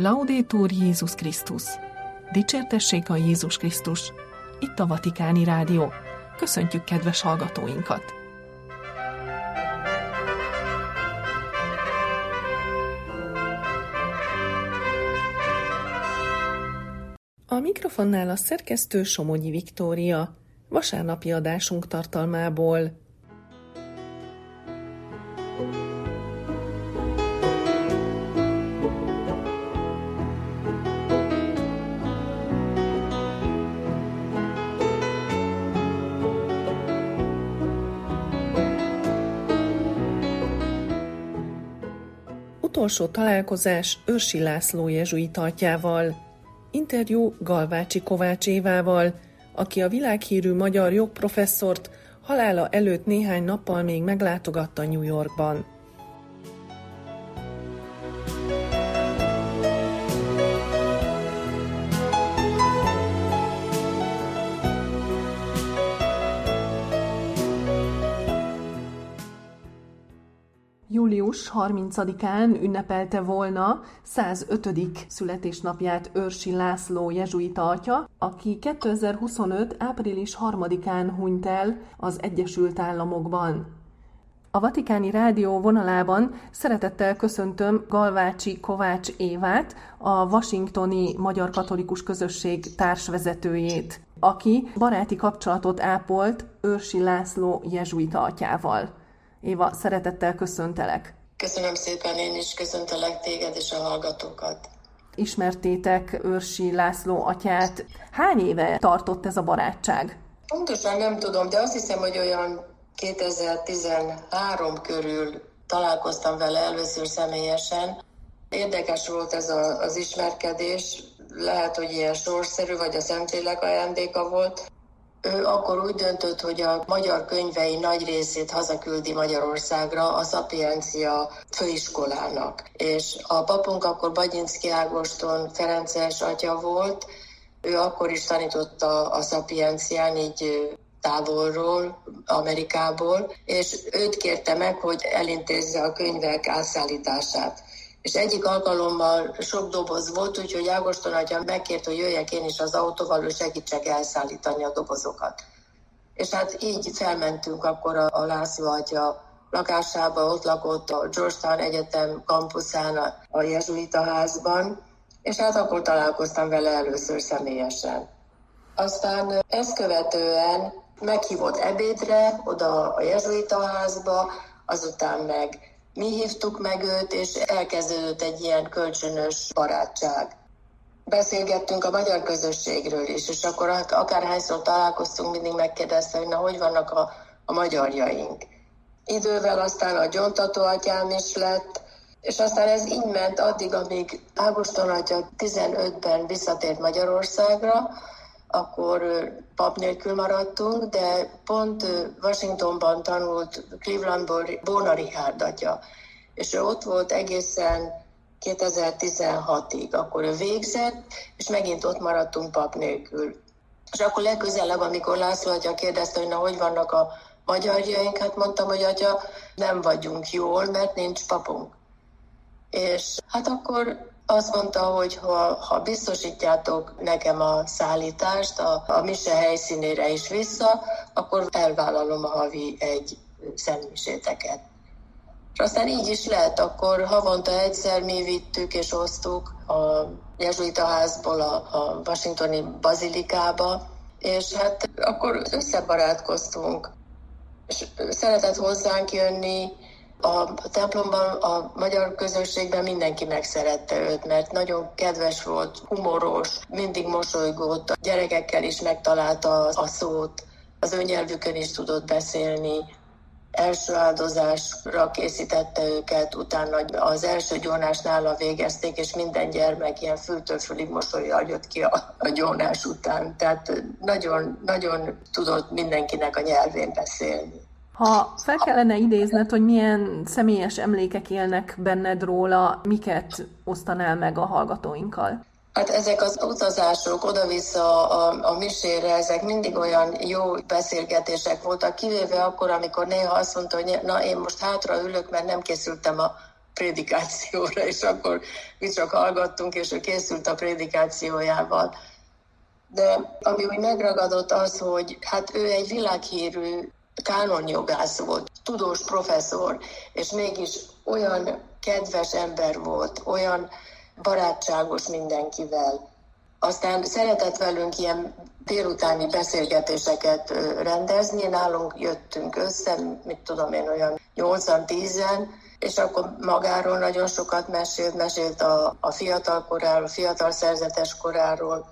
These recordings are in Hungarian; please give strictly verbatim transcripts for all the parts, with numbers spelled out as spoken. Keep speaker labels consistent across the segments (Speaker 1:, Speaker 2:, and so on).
Speaker 1: Laudetur Jézus Krisztus! Dicsértessék a Jézus Krisztus! Itt a Vatikáni Rádió. Köszöntjük kedves hallgatóinkat! A mikrofonnál a szerkesztő Somogyi Viktória. Vasárnapi adásunk tartalmából. Utolsó találkozás Őrsi László jezsuita atyával. Interjú Galvácsi Kovács Évával, aki a világhírű magyar jogprofesszort halála előtt néhány nappal még meglátogatta New Yorkban. július harmincadikán ünnepelte volna százötödik születésnapját Őrsi László jezsuita atya, aki kétezer-huszonöt. április harmadikán hunyt el az Egyesült Államokban. A Vatikáni Rádió vonalában szeretettel köszöntöm Galvácsi Kovács Évát, a washingtoni Magyar Katolikus Közösség társvezetőjét, aki baráti kapcsolatot ápolt Őrsi László jezsuita atyával. Éva, szeretettel köszöntelek.
Speaker 2: Köszönöm szépen, én is köszöntelek téged és a hallgatókat.
Speaker 1: Ismertétek Őrsi László atyát. Hány éve tartott ez a barátság?
Speaker 2: Pontosan nem tudom, de azt hiszem, hogy olyan kétezer-tizenhárom körül találkoztam vele először személyesen. Érdekes volt ez a, az ismerkedés, lehet, hogy ilyen sorszerű, vagy a Szentlélek ajándéka volt. Ő akkor úgy döntött, hogy a magyar könyvei nagy részét hazaküldi Magyarországra a Szapiencia főiskolának. És a papunk akkor Bagyinszky Ágoston ferences atya volt, ő akkor is tanította a Szapiencián, így távolról, Amerikából, és őt kérte meg, hogy elintézze a könyvek átszállítását. És egyik alkalommal sok doboz volt, úgyhogy Ágoston atya megkért, hogy jöjjek én is az autóval, és segítsek elszállítani a dobozokat. És hát így felmentünk akkor a, a László atya lakásába, ott lakott a Georgetown Egyetem kampuszán, a, a jezsuita házban, és hát akkor találkoztam vele először személyesen. Aztán ezt követően meghívott ebédre, oda a jezsuita házba, azután meg mi hívtuk meg őt, és elkezdődött egy ilyen kölcsönös barátság. Beszélgettünk a magyar közösségről is, és akkor akárhányszor találkoztunk, mindig megkérdezte, hogy na, hogy vannak a, a magyarjaink. Idővel aztán a gyóntató atyám is lett, és aztán ez így ment addig, amíg Ágoston atya tizenötben visszatért Magyarországra, akkor pap nélkül maradtunk, de pont Washingtonban tanult Clevelandból Bóna Richárd atya, és ő ott volt egészen kétezer-tizenhatig, akkor ő végzett, és megint ott maradtunk pap nélkül. És akkor legközelebb, amikor László atya kérdezte, hogy na, hogy vannak a magyarjaink, hát mondtam, hogy atya, nem vagyunk jól, mert nincs papunk. És hát akkor azt mondta, hogy ha, ha biztosítjátok nekem a szállítást a, a mise helyszínére is vissza, akkor elvállalom a havi egy szentmiséteket. És aztán így is lett, akkor havonta egyszer mi vittük és osztuk a jezsuita házból a, a washingtoni bazilikába, és hát akkor összebarátkoztunk. És szeretett hozzánk jönni. A templomban, a magyar közösségben mindenki megszerette őt, mert nagyon kedves volt, humoros, mindig mosolygott, a gyerekekkel is megtalálta a szót, az ő nyelvükön is tudott beszélni, első áldozásra készítette őket, utána az első gyónás nála végezték, és minden gyermek ilyen fültől fülig mosollyal jött ki a, a gyónás után, tehát nagyon, nagyon tudott mindenkinek a nyelvén beszélni.
Speaker 1: Ha fel kellene idézned, hogy milyen személyes emlékek élnek benned róla, miket osztanál meg a hallgatóinkkal?
Speaker 2: Hát ezek az utazások oda-vissza a, a misére, ezek mindig olyan jó beszélgetések voltak, kivéve akkor, amikor néha azt mondta, hogy na, én most hátra ülök, mert nem készültem a prédikációra, és akkor mi csak hallgattunk, és ő készült a prédikációjával. De ami úgy megragadott az, hogy hát ő egy világhírű kánonjogász volt, tudós professzor, és mégis olyan kedves ember volt, olyan barátságos mindenkivel. Aztán szeretett velünk ilyen délutáni beszélgetéseket rendezni, nálunk jöttünk össze, mit tudom én, olyan nyolcan-tízen, és akkor magáról nagyon sokat mesélt, mesélt a, a fiatal koráról, a fiatal szerzetes koráról.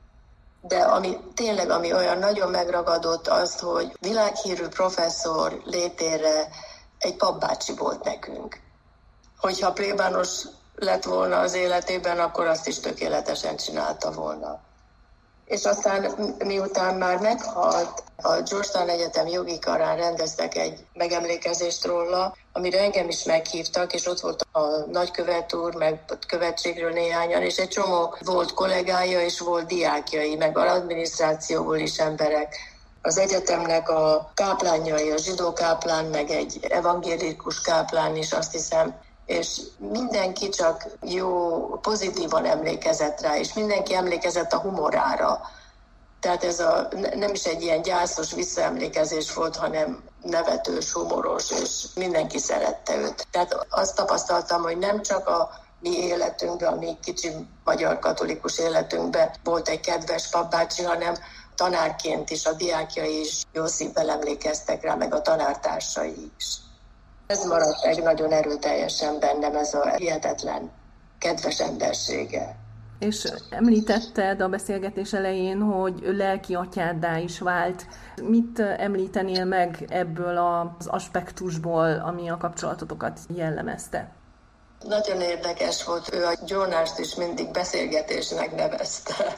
Speaker 2: De ami tényleg, ami olyan nagyon megragadott az, hogy világhírű professzor létére egy papbácsi volt nekünk. Hogyha plébános lett volna az életében, akkor azt is tökéletesen csinálta volna. És aztán miután már meghalt, a Georgetown Egyetem jogi karán rendeztek egy megemlékezést róla, amire engem is meghívtak, és ott volt a nagykövet úr, meg a követségről néhányan, és egy csomó volt kollégája, és volt diákjai, meg az adminisztrációból is emberek. Az egyetemnek a káplánjai, a zsidó káplán, meg egy evangélikus káplán is, azt hiszem, és mindenki csak jó, pozitívan emlékezett rá, és mindenki emlékezett a humorára. Tehát ez a, nem is egy ilyen gyászos visszaemlékezés volt, hanem nevetős, humoros, és mindenki szerette őt. Tehát azt tapasztaltam, hogy nem csak a mi életünkben, a mi kicsi magyar katolikus életünkben volt egy kedves papbácsi, hanem tanárként is, a diákjai is jó szívvel emlékeztek rá, meg a tanártársai is. Ez maradt meg nagyon erőteljesen bennem, ez a hihetetlen kedves embersége.
Speaker 1: És említetted a beszélgetés elején, hogy lelki atyáddá is vált. Mit említenél meg ebből az aspektusból, ami a kapcsolatotokat jellemezte?
Speaker 2: Nagyon érdekes volt, ő a gyónást is mindig beszélgetésnek nevezte.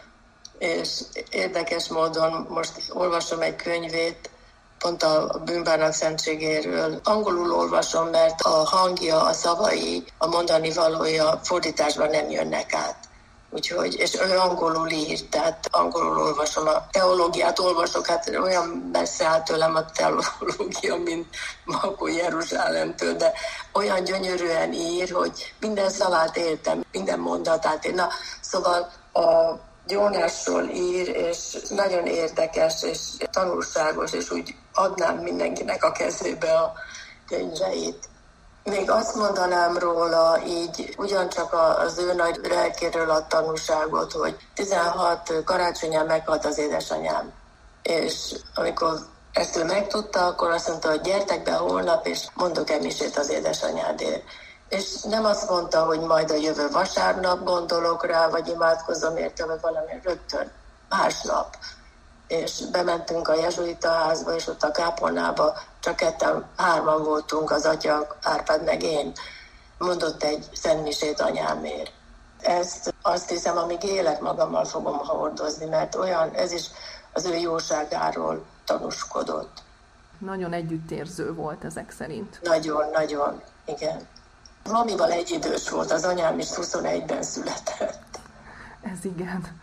Speaker 2: És érdekes módon most olvasom egy könyvét, pont a bűnbánat szentségéről. Angolul olvasom, mert a hangja, a szavai, a mondani valója fordításban nem jönnek át. Úgyhogy, és ő angolul ír, tehát angolul olvasom, a teológiát olvasok, hát olyan messze áll tőlem a teológia, mint Makó Jeruzsálemtől, de olyan gyönyörűen ír, hogy minden szavát értem, minden mondatát értem. Na, szóval a Jónásról ír, és nagyon érdekes, és tanulságos, és úgy adnám mindenkinek a kezébe a könyveit. Még azt mondanám róla, így ugyancsak az ő nagy lelkéről a tanúságot, hogy tizenhat karácsonyán meghalt az édesanyám. És amikor ezt ő megtudta, akkor azt mondta, hogy gyertek be holnap, és mondok egy misét az édesanyádért. És nem azt mondta, hogy majd a jövő vasárnap gondolok rá, vagy imádkozom érte, vagy valami, rögtön másnap. És bementünk a jezsuita házba, és ott a kápolnába csak ketten, hárman voltunk, az atya, Árpád meg én. Mondott egy szentmisét anyámért. Ezt azt hiszem, amíg élek, magammal fogom hordozni, mert olyan, ez is az ő jóságáról tanúskodott.
Speaker 1: Nagyon együttérző volt ezek szerint.
Speaker 2: Nagyon, nagyon, igen. Mamival egyidős volt, az anyám is huszonegyben született.
Speaker 1: Ez igen.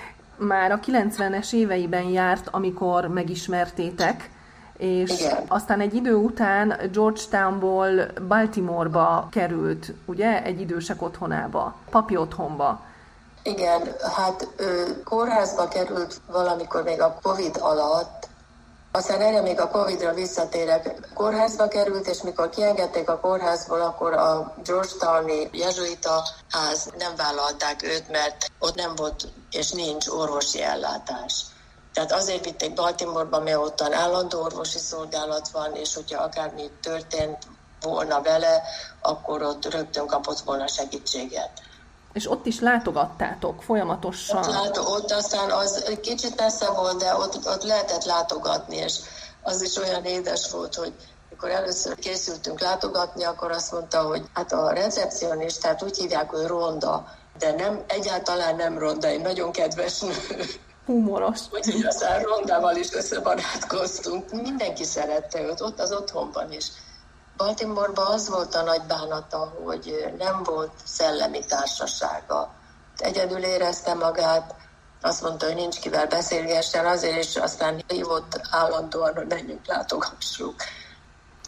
Speaker 1: Már a kilencvenes éveiben járt, amikor megismertétek, és igen. Aztán egy idő után Georgetownból Baltimoreba került, ugye, egy idősek otthonába, papi otthonba.
Speaker 2: Igen, hát ő kórházba került valamikor még a Covid alatt, aztán erre még a Covidra visszatérek. Kórházba került, és mikor kiengedték a kórházból, akkor a Georgetowni jezsuita ház nem vállalták őt, mert ott nem volt és nincs orvosi ellátás. Tehát azért vitték Baltimoreba, mert ottan állandó orvosi szolgálat van, és hogyha akármi történt volna vele, akkor ott rögtön kapott volna segítséget.
Speaker 1: És ott is látogattátok folyamatosan?
Speaker 2: Ott, láto, ott aztán az egy kicsit messze volt, de ott, ott lehetett látogatni, és az is olyan édes volt, hogy amikor először készültünk látogatni, akkor azt mondta, hogy hát a recepcionistát úgy hívják, hogy Ronda, de nem, egyáltalán nem Ronda, egy nagyon kedves nő.
Speaker 1: Humoros.
Speaker 2: Úgyhogy aztán Rondával is összebarátkoztunk. Mindenki szerette őt, ott az otthonban is. Baltimorban az volt a nagy bánata, hogy nem volt szellemi társasága. Egyedül érezte magát, azt mondta, hogy nincs kivel beszélgessen, azért is aztán hívott állandóan, hogy menjünk, látogassuk.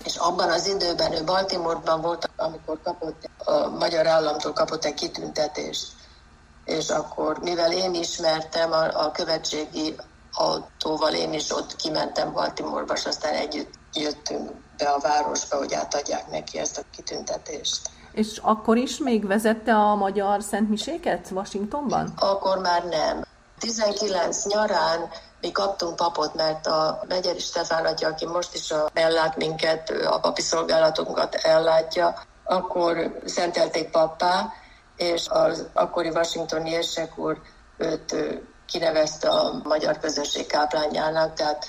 Speaker 2: És abban az időben ő Baltimore-ban volt, amikor kapott, a magyar államtól kapott egy kitüntetést. És akkor, mivel én ismertem a, a követségi autóval, én is ott kimentem Baltimore-ba, és aztán együtt jöttünk be a városba, hogy átadják neki ezt a kitüntetést.
Speaker 1: És akkor is még vezette a magyar szentmiséket Washingtonban?
Speaker 2: Akkor már nem. tizenkilenc nyarán mi kaptunk papot, mert a Megyeri Stefán atya, aki most is a, ellát minket, a papi szolgálatunkat ellátja, akkor szentelték pappá, és az akkori washingtoni érsek úr őt kinevezte a magyar közösség káplányának, tehát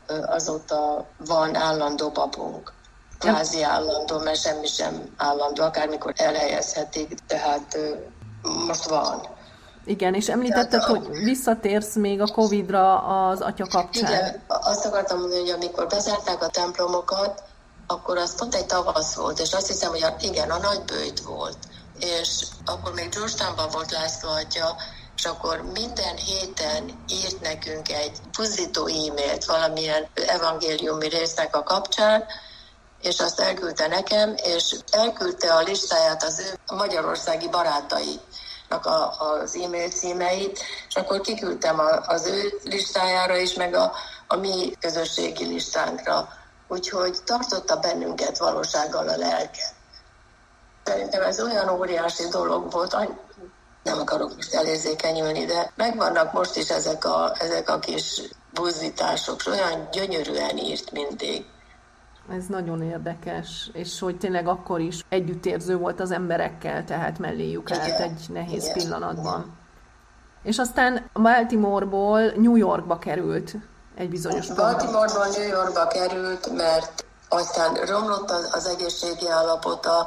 Speaker 2: azóta van állandó papunk. Kvázi állandó, mert semmi sem állandó, akármikor elhelyezhetik, tehát most van.
Speaker 1: Igen, és említetted, tehát, hogy visszatérsz még a Covidra az atya kapcsán.
Speaker 2: Igen, azt akartam mondani, hogy amikor bezárták a templomokat, akkor az pont egy tavasz volt, és azt hiszem, hogy a, igen, a nagybőjt volt. És akkor még Georgetownban volt László atya, és akkor minden héten írt nekünk egy puzzító e-mailt valamilyen evangéliumi résznek a kapcsán, és azt elküldte nekem, és elküldte a listáját az ő magyarországi barátainak a, az e-mail címeit, és akkor kiküldtem a, az ő listájára is, meg a, a mi közösségi listánkra. Úgyhogy tartotta bennünket valósággal a lelket. Szerintem ez olyan óriási dolog volt, nem akarok most elérzékenyülni, de megvannak most is ezek a, ezek a kis buzdítások, olyan gyönyörűen írt mindig.
Speaker 1: Ez nagyon érdekes, és hogy tényleg akkor is együttérző volt az emberekkel, tehát melléjük állt egy nehéz igen, pillanatban. Igen. És aztán Baltimore-ból New Yorkba került egy bizonyos pontban.
Speaker 2: Baltimore-ból New Yorkba került, mert aztán romlott az, az egészségi állapota,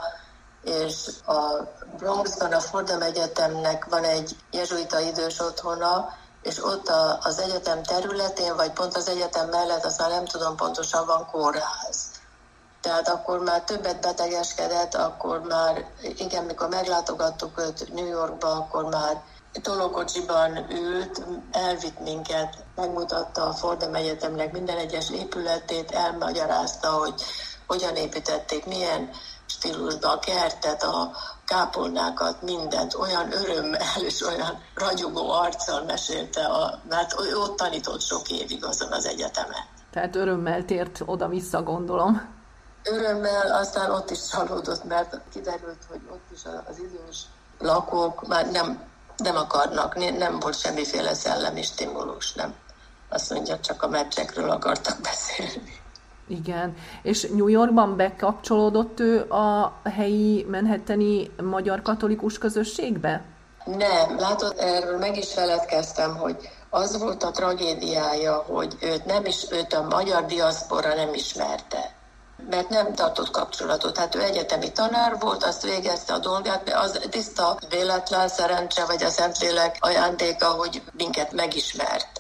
Speaker 2: és a Bronxban a Fordham Egyetemnek van egy jezsuita idős otthona, és ott a, az egyetem területén, vagy pont az egyetem mellett, azt már nem tudom pontosan, van kórház. Tehát akkor már többet betegeskedett, akkor már, igen, mikor meglátogattuk őt New Yorkba, akkor már tolókocsiban ült, elvitt minket, megmutatta a Fordham Egyetemnek minden egyes épületét, elmagyarázta, hogy hogyan építették, milyen stílusban a kertet, a kápolnákat, mindent, olyan örömmel és olyan ragyogó arccal mesélte, a, mert ő ott tanított sok évig azon az egyetemen.
Speaker 1: Tehát örömmel tért oda-vissza, gondolom.
Speaker 2: Örömmel, aztán ott is csalódott, mert kiderült, hogy ott is az idős lakók már nem, nem akarnak, nem volt semmiféle szellemi stimulus, nem. Azt mondja, csak a meccsekről akartak beszélni.
Speaker 1: Igen, és New Yorkban bekapcsolódott ő a helyi manhattani magyar katolikus közösségbe?
Speaker 2: Nem, látod, erről meg is feledkeztem, hogy az volt a tragédiája, hogy őt, nem is, őt a magyar diaszpora nem ismerte, mert nem tartott kapcsolatot. Hát ő egyetemi tanár volt, azt végezte a dolgát, de az tiszta véletlen, szerencse vagy a Szentlélek ajándéka, hogy minket megismert.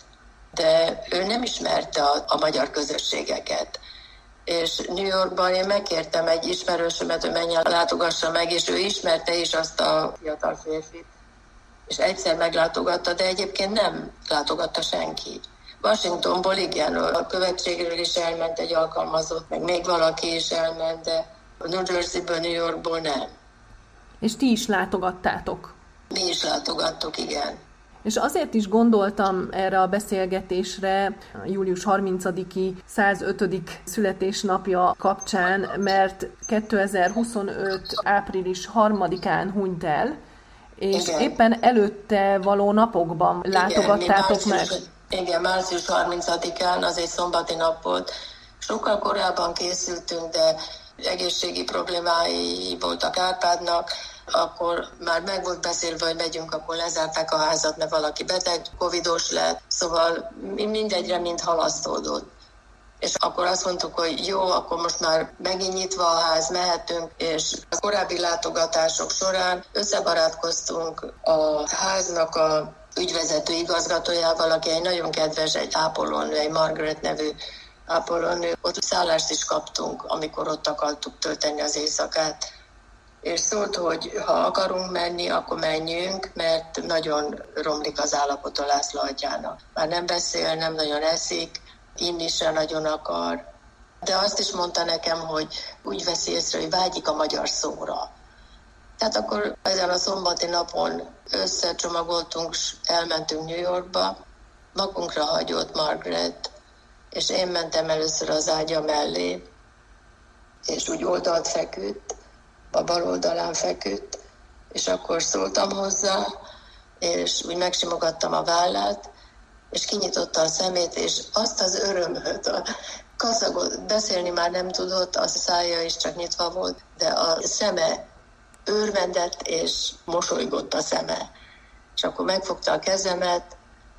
Speaker 2: De ő nem ismerte a, a magyar közösségeket. És New Yorkban én megkértem egy ismerősömet, hogy menjen, látogassa meg, és ő ismerte is azt a fiatal férfit. És egyszer meglátogatta, de egyébként nem látogatta senki. Washingtonból igen, a követségről is elment egy alkalmazott, meg még valaki is elment, de New Jerseyből, New Yorkból nem.
Speaker 1: És ti is látogattátok?
Speaker 2: Mi is látogattuk, igen.
Speaker 1: És azért is gondoltam erre a beszélgetésre július harmincadiki százötödik születésnapja kapcsán, mert kétezer-huszonöt április harmadikán hunyt el, és igen, éppen előtte való napokban látogattátok igen, meg.
Speaker 2: Igen, március harmincadikán, az egy szombati nap volt. Sokkal korábban készültünk, de egészségi problémái voltak Árpádnak, akkor már meg volt beszélve, hogy megyünk, akkor lezárták a házat, mert valaki beteg, covidos lett, szóval mindegyre mind halasztódott. És akkor azt mondtuk, hogy jó, akkor most már megint nyitva a ház, mehetünk, és a korábbi látogatások során összebarátkoztunk a háznak a ügyvezető igazgatójával, aki egy nagyon kedves, egy ápolónő, egy Margaret nevű ápolónő. Ott szállást is kaptunk, amikor ott akartuk tölteni az éjszakát. És szólt, hogy ha akarunk menni, akkor menjünk, mert nagyon romlik az állapota László atyának. Már nem beszél, nem nagyon eszik, inni sem nagyon akar, De azt is mondta nekem, hogy úgy veszi észre, hogy vágyik a magyar szóra. Tehát akkor ezen a szombati napon összecsomagoltunk, és elmentünk New Yorkba. Magunkra hagyott Margaret, és én mentem először az ágya mellé, és úgy oldalt feküdt, a bal oldalán feküdt, és akkor szóltam hozzá, és úgy megsimogattam a vállát, és kinyitotta a szemét, és azt az örömöt, a kaszagot, beszélni már nem tudott, a szája is csak nyitva volt, de a szeme örvendett, és mosolygott a szeme. És akkor megfogta a kezemet,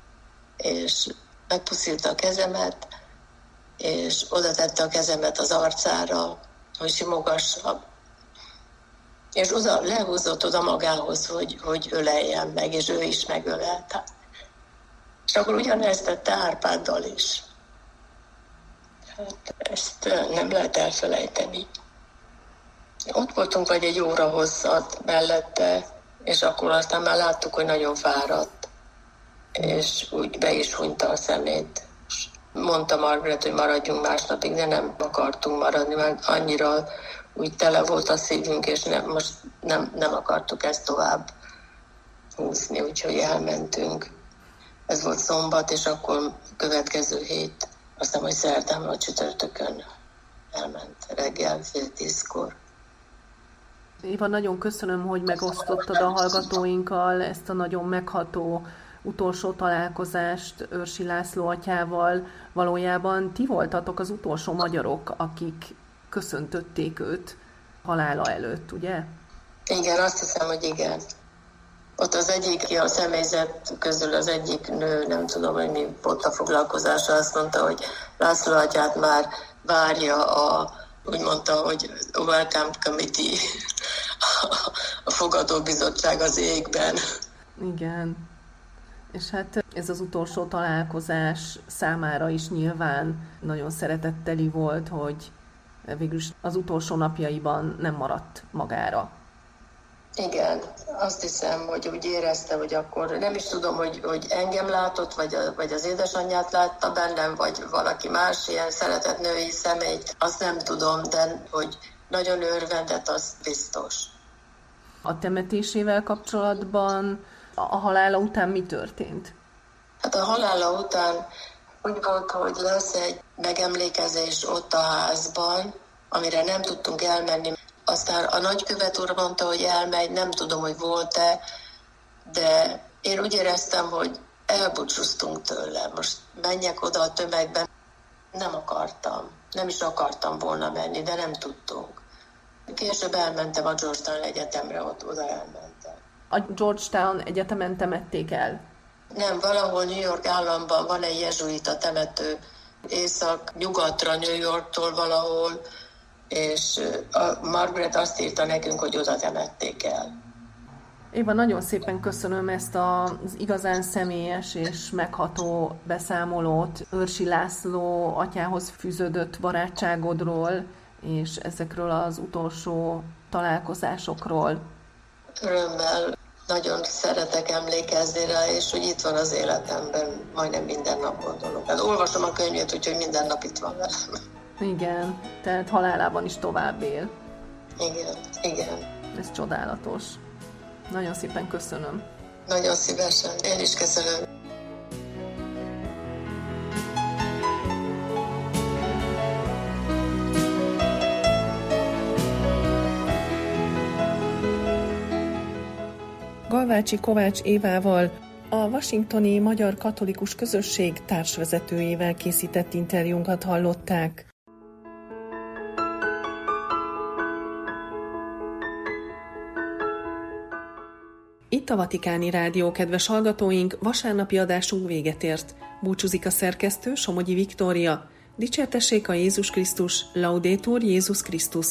Speaker 2: és megpuszilta a kezemet, és oda tette a kezemet az arcára, hogy simogassa. És oda lehúzott oda magához, hogy, hogy öleljen meg, és ő is megölelte. És akkor ugyanezt tette Árpáddal is. Hát ezt nem lehet elfelejteni. Ott voltunk vagy egy óra hosszat mellette, és akkor aztán már láttuk, hogy nagyon fáradt. És úgy be is hunyta a szemét. Mondta Margaret, hogy maradjunk másnapig, de nem akartunk maradni, mert annyira úgy tele volt a szívünk, és nem, most nem, nem akartuk ezt tovább húzni, úgyhogy elmentünk. Ez volt szombat, és akkor következő hét, aztán, hogy szerdán vagy csütörtökön elment reggel fél tízkor.
Speaker 1: Éva, nagyon köszönöm, hogy megosztottad a hallgatóinkkal ezt a nagyon megható utolsó találkozást Őrsi László atyával. Valójában ti voltatok az utolsó magyarok, akik köszöntötték őt halála előtt, ugye?
Speaker 2: Igen, azt hiszem, hogy igen. Ott az egyik, a személyzet közül az egyik nő, nem tudom, hogy mi volt a foglalkozása, azt mondta, hogy László atyát már várja a, úgy mondta, hogy a Welcome Committee, a fogadóbizottság az égben.
Speaker 1: Igen. És hát ez az utolsó találkozás számára is nyilván nagyon szeretetteli volt, hogy végülis az utolsó napjaiban nem maradt magára.
Speaker 2: Igen, azt hiszem, hogy úgy érezte, hogy akkor nem is tudom, hogy, hogy engem látott, vagy, a, vagy az édesanyját látta bennem, vagy valaki más ilyen szeretett női személyt, azt nem tudom, de hogy nagyon örvendett, az biztos.
Speaker 1: A temetésével kapcsolatban a halála után mi történt?
Speaker 2: Hát a halála után úgy volt, hogy lesz egy megemlékezés ott a házban, amire nem tudtunk elmenni. Aztán a nagykövet úr mondta, hogy elmegy, nem tudom, hogy volt-e, de én úgy éreztem, hogy elbúcsúztunk tőle. Most menjek oda a tömegben. Nem akartam. Nem is akartam volna menni, de nem tudtunk. Később elmentem a Georgetown Egyetemre, ott oda elmentem.
Speaker 1: A Georgetown Egyetemen temették el?
Speaker 2: Nem, valahol New York államban van egy jezsuita temető, észak-nyugatra New Yorktól valahol, és a Margaret azt írta nekünk, hogy oda temették el.
Speaker 1: Éva, nagyon szépen köszönöm ezt az igazán személyes és megható beszámolót Őrsi László atyához fűződött barátságodról, és ezekről az utolsó találkozásokról.
Speaker 2: Örömmel, nagyon szeretek emlékezni rá, és hogy itt van az életemben, majdnem minden nap gondolok. Hát olvasom a könyvét, úgyhogy minden nap itt van velem.
Speaker 1: Igen, tehát halálában is tovább él.
Speaker 2: Igen, igen.
Speaker 1: Ez csodálatos. Nagyon szépen köszönöm.
Speaker 2: Nagyon szívesen. Én is köszönöm.
Speaker 1: Galvácsi Kovács Évával, a washingtoni Magyar Katolikus Közösség társvezetőjével készített interjúnkat hallották. Itt a Vatikáni Rádió, kedves hallgatóink, vasárnapi adásunk véget ért. Búcsúzik a szerkesztő, Somogyi Viktória. Dicsértessék a Jézus Krisztus, Laudetur Jézus Krisztus.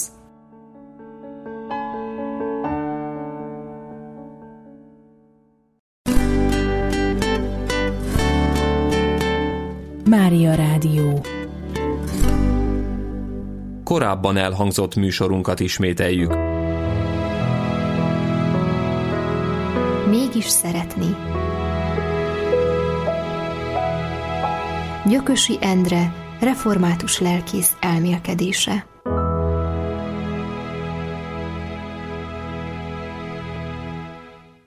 Speaker 3: Mária Rádió.
Speaker 4: Korábban elhangzott műsorunkat ismételjük.
Speaker 3: Mégis szeretni. Gyökösi Endre református lelkész elmélkedése.